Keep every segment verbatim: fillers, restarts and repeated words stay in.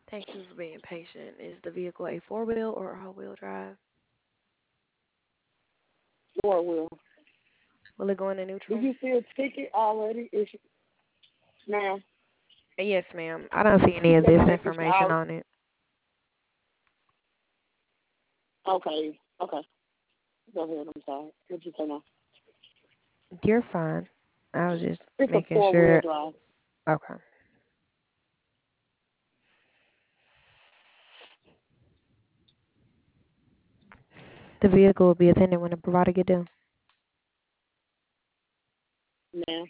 Thank you for being patient. Is the vehicle a four wheel or all wheel drive? Four wheel. Will it go into Did neutral? you see a ticket already? Issue now? Yes, ma'am. I don't see any You of said this no issue information out. on it. Okay, okay. Go ahead. I'm sorry. What you say now? You're fine. I was just It's a making four wheel sure. drive. Okay. The vehicle will be attended when the provider get done. Now,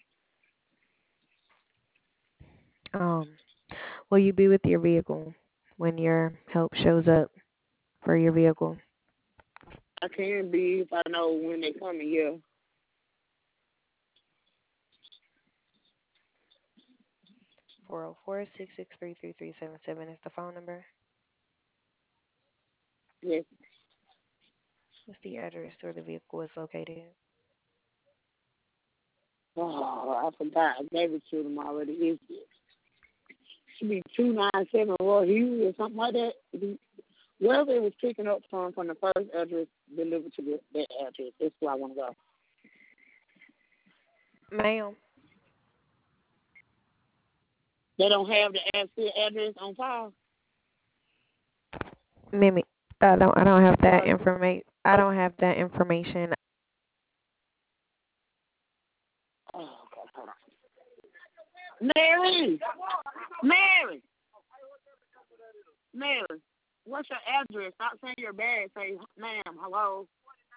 Um, will you be with your vehicle when your help shows up for your vehicle? I can be if I know when they coming here. four oh four, six six three, three three seven seven is the phone number. Yes. What's the address where the vehicle is located? Oh, I forgot. I gave it to them already. It should be two nine seven Roy Hughes or something like that. Wherever it was picking up from, from the first address, delivered to the, that address. That's where I want to go. Ma'am, They don't have the actual address on file. Mimi, I don't, I don't have that Or, information. I or, don't have that information. oh, okay, hold on. Mary! Mary! Mary! What's your address? Stop saying your bag. Say, ma'am, hello.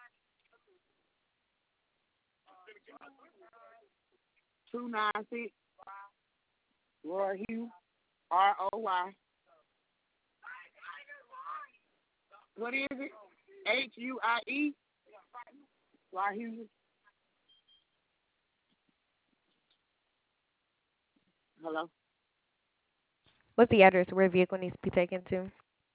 two nine six Roy Hughes, R O Y. What is it? H U I E? Roy Hughes. Hello? What's the address where the vehicle needs to be taken to?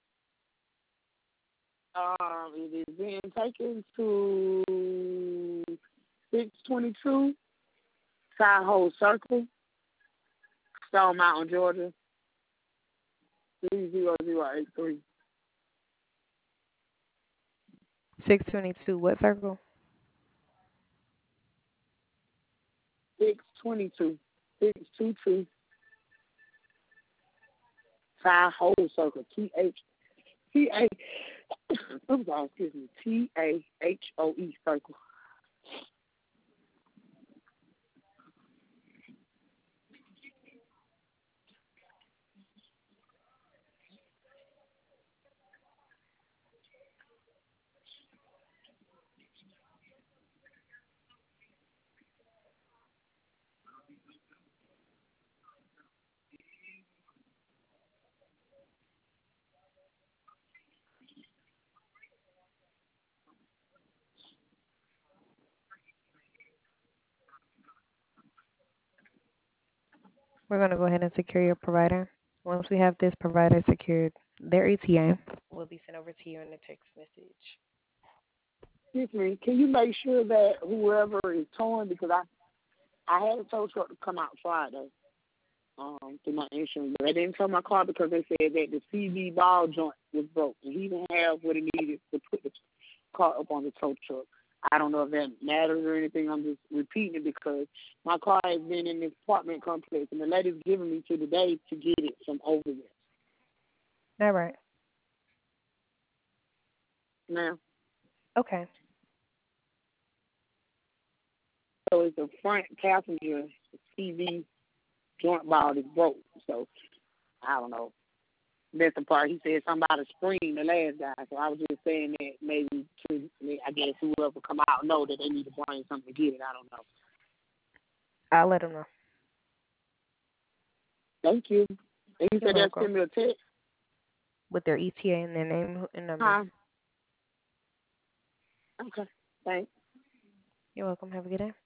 Um, it is being taken to six twenty-two Tahoe Circle, Stone Mountain, Georgia, three zero zero eight three. six twenty-two what circle? six twenty-two, six two two Tahoe Circle, T H T A. I'm sorry, excuse me, T A H O E Circle. We're going to go ahead and secure your provider. Once we have this provider secured, their E T A will be sent over to you in a text message. Excuse me, can you make sure that whoever is towing, because I I had a tow truck to come out Friday. Um, through my insurance, but I didn't tow my car because they said that the C V ball joint was broke, and he didn't have what he needed to put the car up on the tow truck. I don't know if that matters or anything. I'm just repeating it because my car has been in this apartment complex, and the lady's giving me to the day to get it from over there. All right. Now, Okay. so it's the front passenger C V joint ball is broke. So I don't know. That's the part he said something about a spring, the last guy. So I was just saying that maybe to, I guess whoever come out know that they need to bring something to get it. I don't know. I'll let them know. Thank you. And you You're said they'll welcome. send me a text? With their E T A and their name and number. Huh? Okay. Thanks. You're welcome. Have a good day.